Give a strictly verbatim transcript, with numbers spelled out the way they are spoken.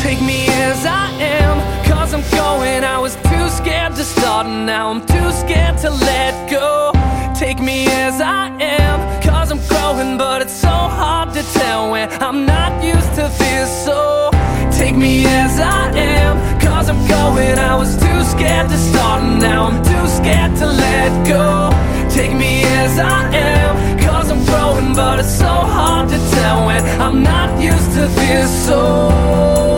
Take me as I am, cause I'm going. I was too scared to start and now I'm too scared to let go. Take me as I am, cause I'm growing, but it's so hard to tell when I'm not used to this. So take me as I am, cause I'm going. I was too scared to start and now I'm too scared to let go. Take me as I am, cause I'm growing, but it's so hard to tell when I'm not used to this. So